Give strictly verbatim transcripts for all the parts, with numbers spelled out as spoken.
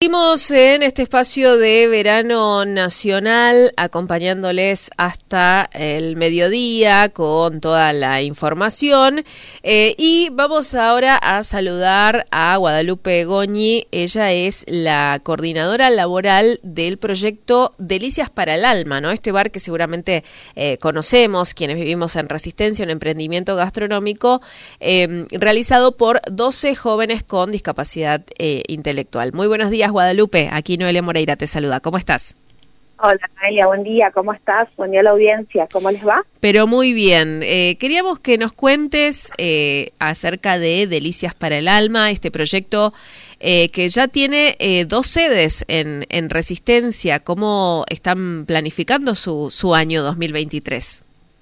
Seguimos en este espacio de verano nacional, acompañándoles hasta el mediodía con toda la información. Eh, y vamos ahora a saludar a Guadalupe Goñi. Ella es la coordinadora laboral del proyecto Delicias para el Alma, ¿no? Este bar que seguramente eh, conocemos, quienes vivimos en Resistencia, un emprendimiento gastronómico eh, realizado por doce jóvenes con discapacidad eh, intelectual. Muy buenos días, Guadalupe. Aquí Noelia Moreira te saluda. ¿Cómo estás? Hola, Noelia. Buen día. ¿Cómo estás? Buen día a la audiencia. ¿Cómo les va? Pero muy bien. Eh, queríamos que nos cuentes eh, acerca de Delicias para el Alma, este proyecto eh, que ya tiene eh, dos sedes en, en Resistencia. ¿Cómo están planificando su, su año dos mil veintitrés?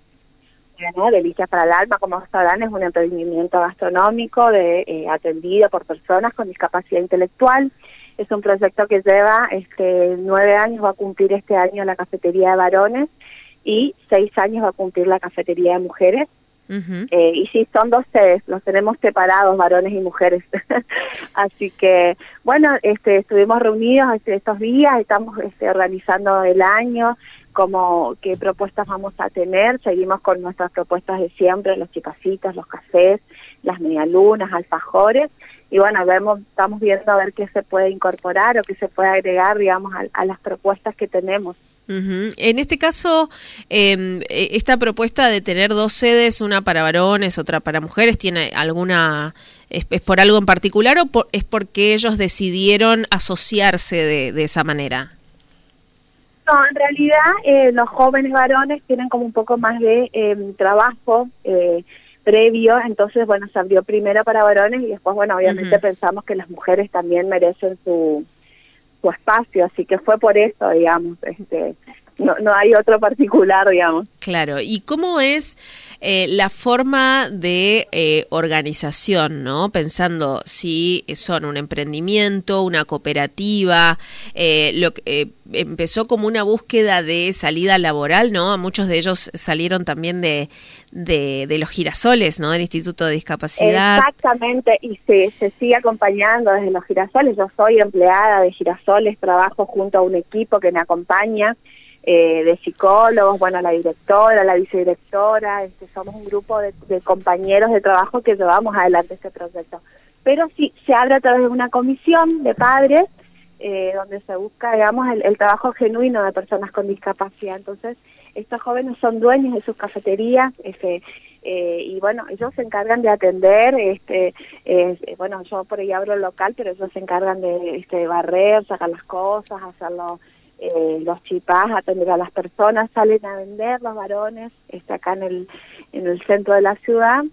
Bueno, Delicias para el Alma, como sabrán, es un emprendimiento gastronómico de, eh, atendido por personas con discapacidad intelectual. Es un proyecto que lleva este, nueve años, va a cumplir este año la cafetería de varones y seis años va a cumplir la cafetería de mujeres. Uh-huh. eh, y sí, son dos sedes, los tenemos separados, varones y mujeres. Así que, bueno, este, estuvimos reunidos este, estos días, estamos este, organizando el año, como qué propuestas vamos a tener. Seguimos con nuestras propuestas de siempre, los chipasitos, los cafés, las medialunas, alfajores. Y bueno, vemos, estamos viendo a ver qué se puede incorporar o qué se puede agregar, digamos, a, a las propuestas que tenemos. Uh-huh. En este caso, eh, esta propuesta de tener dos sedes, una para varones, otra para mujeres, ¿tiene alguna, es, es por algo en particular o por, es porque ellos decidieron asociarse de, de esa manera? No, en realidad eh, los jóvenes varones tienen como un poco más de eh, trabajo eh, previo, entonces, bueno, se abrió primero para varones y después, bueno, obviamente uh-huh. pensamos que las mujeres también merecen su, su espacio, así que fue por eso, digamos, este, no, no hay otro particular, digamos. Claro, ¿y cómo es eh, la forma de eh, organización, ¿no? Pensando si son un emprendimiento, una cooperativa, eh, lo que eh, empezó como una búsqueda de salida laboral, ¿no? Muchos de ellos salieron también de, de, de los girasoles, ¿no? Del Instituto de Discapacidad. Exactamente, y se, se sigue acompañando desde los girasoles. Yo soy empleada de girasoles, trabajo junto a un equipo que me acompaña, Eh, de psicólogos, bueno, la directora, la vicedirectora, este, somos un grupo de, de compañeros de trabajo que llevamos adelante este proyecto. Pero sí, se abre a través de una comisión de padres, eh, donde se busca, digamos, el, el trabajo genuino de personas con discapacidad. Entonces, estos jóvenes son dueños de sus cafeterías, este, eh, y bueno, ellos se encargan de atender, este, eh, bueno, yo por ahí abro el local, pero ellos se encargan de este, barrer, sacar las cosas, hacerlo. Eh, los chipás, atender a las personas, salen a vender los varones, está acá en el en el centro de la ciudad,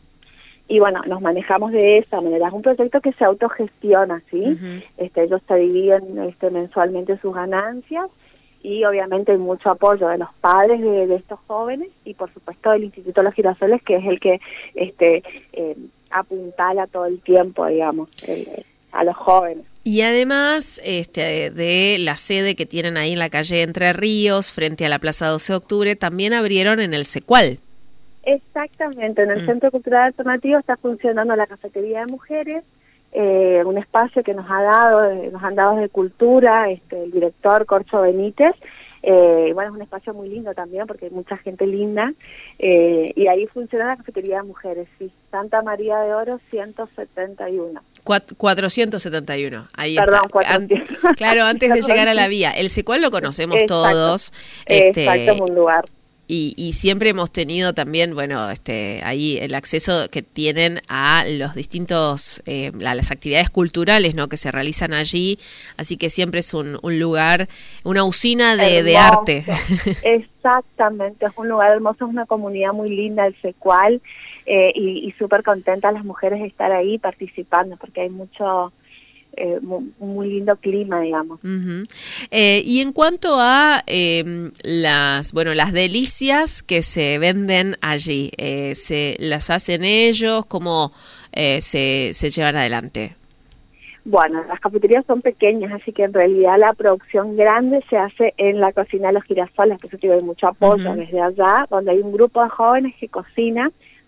y bueno, nos manejamos de esa manera. Es un proyecto que se autogestiona, ¿sí? Uh-huh. Este, ellos se dividen este, mensualmente sus ganancias, y obviamente hay mucho apoyo de los padres de, de estos jóvenes, y por supuesto del Instituto de los Girasoles, que es el que este eh, apuntala todo el tiempo, digamos, el, a los jóvenes. Y además este, de la sede que tienen ahí en la calle Entre Ríos, frente a la Plaza doce de octubre, también abrieron en el Secual. Exactamente, en el mm. Centro Cultural Alternativo está funcionando la Cafetería de Mujeres, eh, un espacio que nos ha dado, nos han dado de cultura, este, el director Corcho Benítez. Eh, bueno, es un espacio muy lindo también porque hay mucha gente linda, eh, y ahí funciona la Cafetería de Mujeres, sí, Santa María de Oro ciento setenta y uno. cuatrocientos setenta y uno, ahí Perdón, está. An- claro, antes de llegar a la vía. El Secual lo conocemos exacto, todos. Este, exacto, es un lugar. Y, y siempre hemos tenido también, bueno, este, ahí el acceso que tienen a los distintos, eh, a las actividades culturales, ¿no? Que se realizan allí, así que siempre es un, un lugar, una usina de, de arte. Exactamente, es un lugar hermoso, es una comunidad muy linda, el Secual, eh, y, y súper contentas las mujeres de estar ahí participando, porque hay mucho... Eh, muy, muy lindo clima, digamos. Uh-huh. Eh, y en cuanto a eh, las, bueno, las delicias que se venden allí, eh, ¿se las hacen ellos? ¿Cómo eh, se, se llevan adelante? Bueno, las cafeterías son pequeñas, así que en realidad la producción grande se hace en la cocina de los Girasoles, por eso hay mucho apoyo uh-huh. desde allá, donde hay un grupo de jóvenes que cocina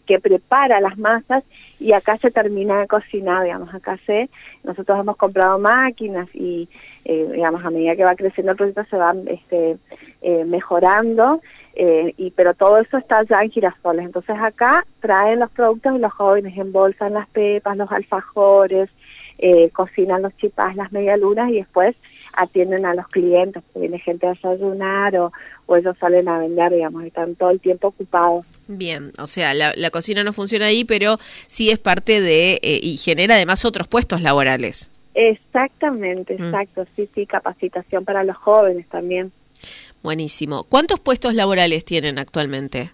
que prepara las masas y acá se termina de cocinar, digamos, acá se, nosotros hemos comprado máquinas y, eh, digamos, a medida que va creciendo el proyecto se van este, eh, mejorando, eh, y pero todo eso está ya en Girasoles. Entonces acá traen los productos y los jóvenes embolsan las pepas, los alfajores, eh, cocinan los chipás, las medialunas y después atienden a los clientes, que viene gente a desayunar o, o ellos salen a vender, digamos, están todo el tiempo ocupados. Bien, o sea, la, la cocina no funciona ahí, pero sí es parte de, eh, y genera además otros puestos laborales. Exactamente, mm. exacto, sí, sí, capacitación para los jóvenes también. Buenísimo. ¿Cuántos puestos laborales tienen actualmente?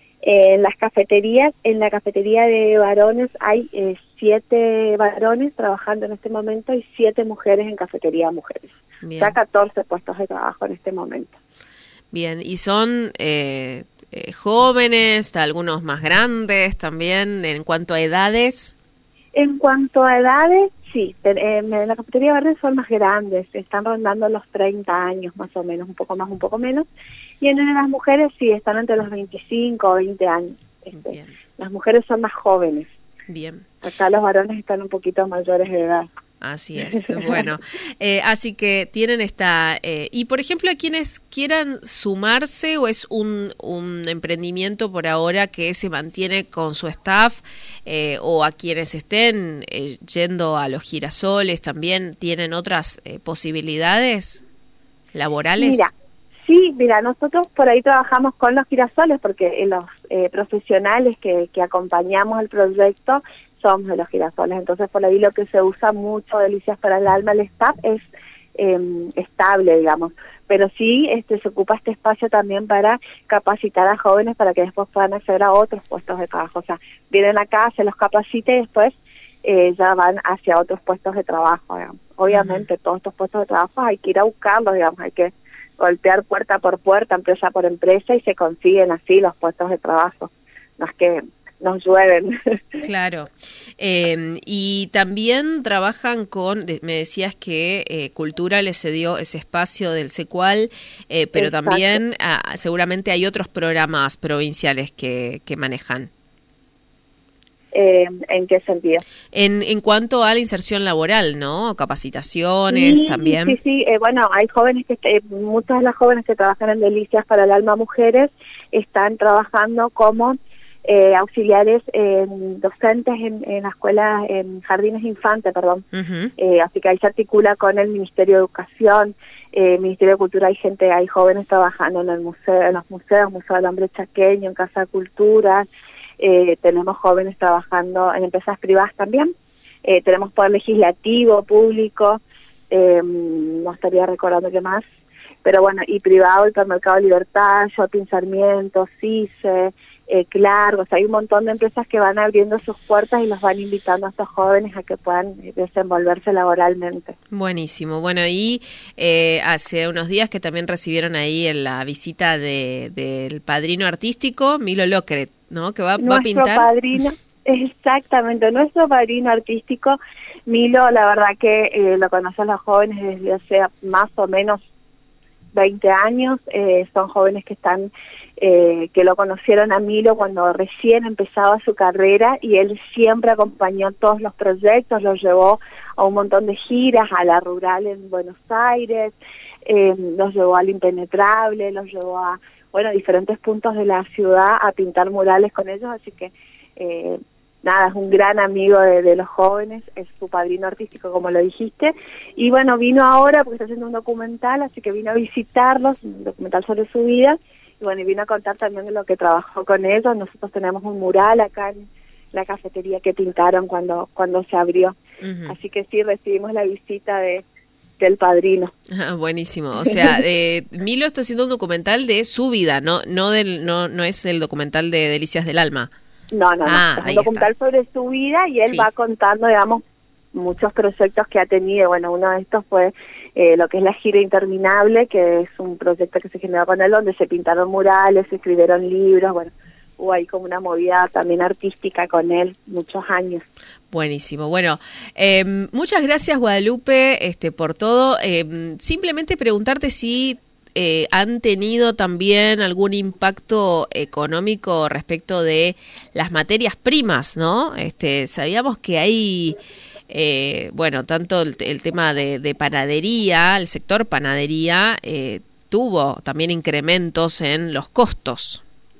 En las cafeterías, en la cafetería de varones hay eh, siete varones trabajando en este momento y siete mujeres en cafetería mujeres. Bien. Ya catorce puestos de trabajo en este momento. Bien, y son eh, eh, jóvenes, algunos más grandes también, en cuanto a edades. En cuanto a edades, sí, en la cafetería de varones son más grandes, están rondando los treinta años más o menos, un poco más, un poco menos. Y en las mujeres sí, están entre los veinticinco o veinte años. Este, las mujeres son más jóvenes. Bien. Acá los varones están un poquito mayores de edad. Así es, bueno, eh, así que tienen esta, eh, y por ejemplo a quienes quieran sumarse o es un, un emprendimiento por ahora que se mantiene con su staff, eh, o a quienes estén eh, yendo a los girasoles también tienen otras eh, posibilidades laborales. Mira, sí, mira, nosotros por ahí trabajamos con los girasoles porque los eh, profesionales que, que acompañamos el proyecto somos de los girasoles, entonces por ahí lo que se usa mucho Delicias para el Alma, el staff es eh, estable, digamos, pero sí este se ocupa este espacio también para capacitar a jóvenes para que después puedan acceder a otros puestos de trabajo, o sea, vienen acá, se los capacita y después eh, ya van hacia otros puestos de trabajo, digamos. Obviamente uh-huh. todos estos puestos de trabajo hay que ir a buscarlos, digamos, hay que golpear puerta por puerta, empresa por empresa y se consiguen así los puestos de trabajo, no es que nos llueven. Claro. Eh, y también trabajan con, de, me decías que eh, Cultura les cedió ese espacio del Secual, eh, pero Exacto. también ah, seguramente hay otros programas provinciales que, que manejan. Eh, ¿En qué sentido? En, en cuanto a la inserción laboral, ¿no? Capacitaciones sí, también. Sí, sí, eh, bueno, hay jóvenes que, eh, muchas de las jóvenes que trabajan en Delicias para el Alma Mujeres están trabajando como Eh, auxiliares eh, docentes en, en la escuela, en jardines infantes, perdón. Uh-huh. Eh, así que ahí se articula con el Ministerio de Educación, eh, Ministerio de Cultura, hay gente, hay jóvenes trabajando en el museo, en los museos, Museo del Hombre Chaqueño, en Casa de Cultura, eh, tenemos jóvenes trabajando en empresas privadas también, eh, tenemos poder legislativo, público, eh, no estaría recordando qué más, pero bueno, y privado, Hipermercado Libertad, Shopping Sarmiento, CICE, Eh, claro, o sea, hay un montón de empresas que van abriendo sus puertas y los van invitando a estos jóvenes a que puedan desenvolverse laboralmente. Buenísimo. Bueno, y eh, hace unos días que también recibieron ahí en la visita de del padrino artístico, Milo Lockeret, ¿no? Que va, va a pintar. Nuestro padrino, exactamente, nuestro padrino artístico, Milo, la verdad que eh, lo conocen los jóvenes desde hace más o menos veinte años, eh, son jóvenes que están eh, que lo conocieron a Milo cuando recién empezaba su carrera y él siempre acompañó todos los proyectos, los llevó a un montón de giras, a la rural en Buenos Aires, eh, los llevó al Impenetrable, los llevó a, bueno, diferentes puntos de la ciudad a pintar murales con ellos, así que eh, nada, es un gran amigo de, de los jóvenes, es su padrino artístico, como lo dijiste, y bueno, vino ahora porque está haciendo un documental, así que vino a visitarlos, un documental sobre su vida, y bueno, y vino a contar también de lo que trabajó con ellos. Nosotros tenemos un mural acá en la cafetería que pintaron cuando cuando se abrió, uh-huh. así que sí, recibimos la visita de del padrino. Ah, buenísimo, o sea, eh, Milo está haciendo un documental de su vida, no no del no no es el documental de Delicias del Alma. No, no, ah, no, es un documental está. sobre su vida y él sí. va contando, digamos, muchos proyectos que ha tenido. Bueno, uno de estos fue eh, lo que es la gira interminable, que es un proyecto que se generó con él, donde se pintaron murales, se escribieron libros, bueno, hubo ahí como una movida también artística con él, muchos años. Buenísimo. Bueno, eh, muchas gracias, Guadalupe, este, por todo. Eh, simplemente preguntarte si eh, han tenido también algún impacto económico respecto de las materias primas, ¿no? Este, sabíamos que hay, eh, bueno, tanto el, el tema de, de panadería, el sector panadería, eh, tuvo también incrementos en los costos.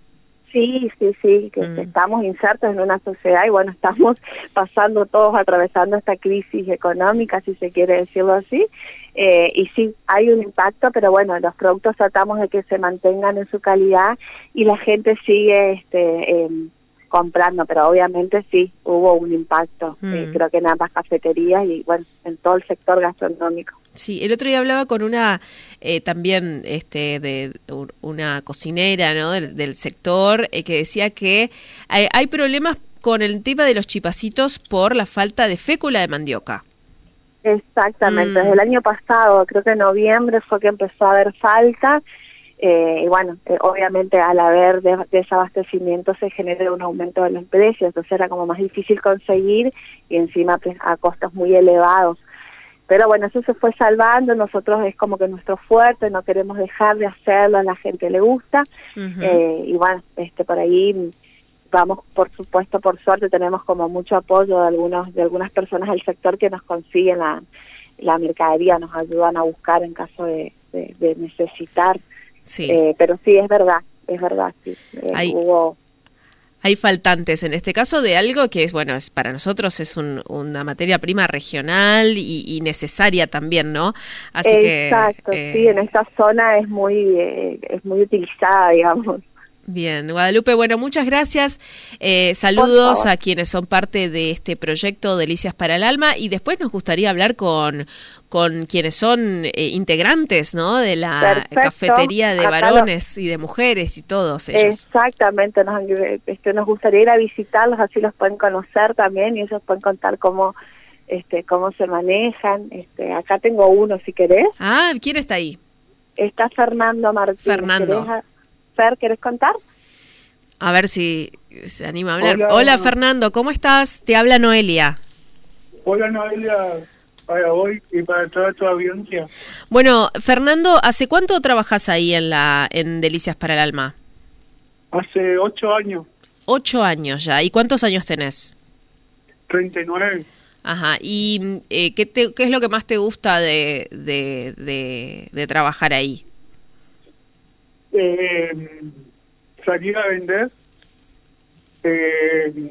Sí, sí, sí, que mm. estamos insertos en una sociedad y bueno, estamos pasando todos, atravesando esta crisis económica, si se quiere decirlo así, eh, y sí, hay un impacto, pero bueno, los productos tratamos de que se mantengan en su calidad y la gente sigue este, eh, comprando, pero obviamente sí, hubo un impacto, mm. eh, creo que en ambas cafeterías y bueno, en todo el sector gastronómico. Sí, el otro día hablaba con una eh, también este de una cocinera, ¿no? del, del sector eh, que decía que hay, hay problemas con el tema de los chipacitos por la falta de fécula de mandioca. Exactamente, mm. desde el año pasado, creo que en noviembre fue que empezó a haber falta eh, y bueno, eh, obviamente al haber de, desabastecimiento se genera un aumento de los precios, entonces era como más difícil conseguir y encima pues, a costos muy elevados. Pero bueno, eso se fue salvando, nosotros es como que nuestro fuerte, no queremos dejar de hacerlo, a la gente le gusta, uh-huh. eh, y bueno, este por ahí vamos, por supuesto, por suerte tenemos como mucho apoyo de algunos de algunas personas del sector que nos consiguen la, la mercadería, nos ayudan a buscar en caso de, de, de necesitar, sí. Eh, pero sí, es verdad, es verdad, sí, eh, Hay... hubo... Hay faltantes, en este caso, de algo que es, bueno, es para nosotros es un, una materia prima regional y, y necesaria también, ¿no? Así Exacto, que, eh, sí, en esta zona es muy eh, es muy utilizada, digamos. Bien, Guadalupe, bueno, muchas gracias. Eh, saludos a quienes son parte de este proyecto Delicias para el Alma y después nos gustaría hablar con con quienes son eh, integrantes, ¿no? De la Perfecto. Cafetería de Acá varones lo... y de mujeres y todos ellos. Exactamente, nos, este, nos gustaría ir a visitarlos, así los pueden conocer también y ellos pueden contar cómo este cómo se manejan. Este, acá tengo uno, si querés. Ah, ¿quién está ahí? Está Fernando Martínez. Fernando. ¿Querés, Fer, ¿querés contar? A ver si se anima a hablar. Hola, Hola Fernando, ¿cómo estás? Te habla Noelia. Hola Noelia, para hoy y para toda tu audiencia. Bueno, Fernando, ¿hace cuánto trabajas ahí en la en Delicias para el Alma? Hace ocho años. Ocho años ya. ¿Y cuántos años tenés? Treinta y nueve. Ajá. ¿Y eh, ¿qué, te, qué es lo que más te gusta de, de, de, de trabajar ahí? Eh, salir a vender, eh,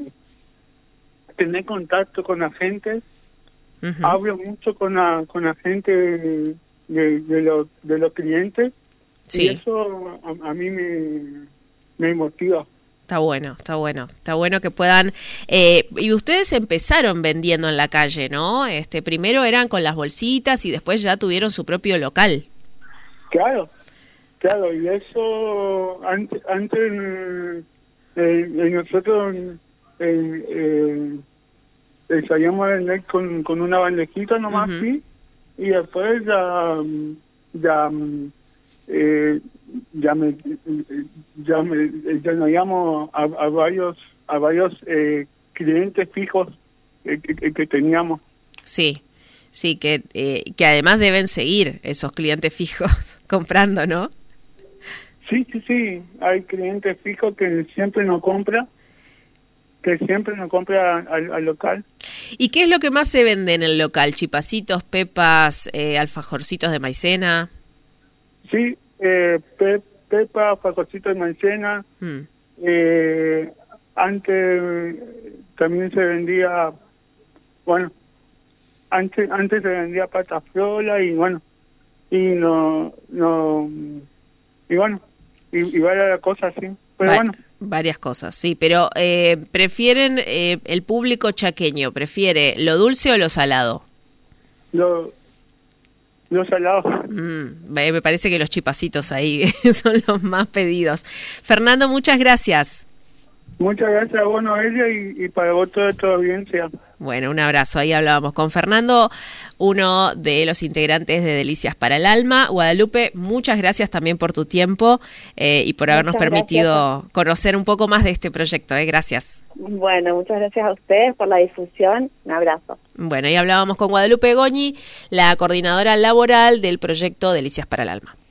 tener contacto con la gente. Uh-huh. Hablo mucho con la con la gente de, de, de, los, de los clientes, sí. Y eso a, a mí me, me motiva. Está bueno, está bueno, está bueno que puedan, eh, y ustedes empezaron vendiendo en la calle, ¿no? Este, primero eran con las bolsitas y después ya tuvieron su propio local. Claro, claro, y eso antes, antes eh, eh, nosotros eh, eh, eh, salíamos a vender con, con una bandejita nomás, uh-huh. Sí, y después ya, ya, eh, ya me, ya me, ya nos íbamos a, a varios, a varios eh, clientes fijos que, que, que teníamos. Sí, sí, que, eh, que además deben seguir esos clientes fijos comprando, ¿no? Sí, sí, sí, hay clientes fijos que siempre nos compran, que siempre nos compra al, al local. ¿Y qué es lo que más se vende en el local? ¿Chipacitos, pepas, eh, alfajorcitos de maicena? Sí, eh, pe, pepa, alfajorcitos de maicena. Hmm. Eh, antes también se vendía, bueno, antes antes se vendía pata frola y bueno, y no, no, y bueno, y, y varias cosas así, pero Va- bueno. Varias cosas, sí, pero eh, ¿prefieren, eh, el público chaqueño, prefiere lo dulce o lo salado? Lo, lo salado. Mm, me parece que los chipacitos ahí son los más pedidos. Fernando, muchas gracias. Muchas gracias a vos, Noelia, y, y para vos toda tu audiencia. Bueno, un abrazo. Ahí hablábamos con Fernando, uno de los integrantes de Delicias para el Alma. Guadalupe, muchas gracias también por tu tiempo eh, y por habernos muchas permitido gracias. Conocer un poco más de este proyecto. Eh. Gracias. Bueno, muchas gracias a ustedes por la difusión. Un abrazo. Bueno, ahí hablábamos con Guadalupe Goñi, la coordinadora laboral del proyecto Delicias para el Alma.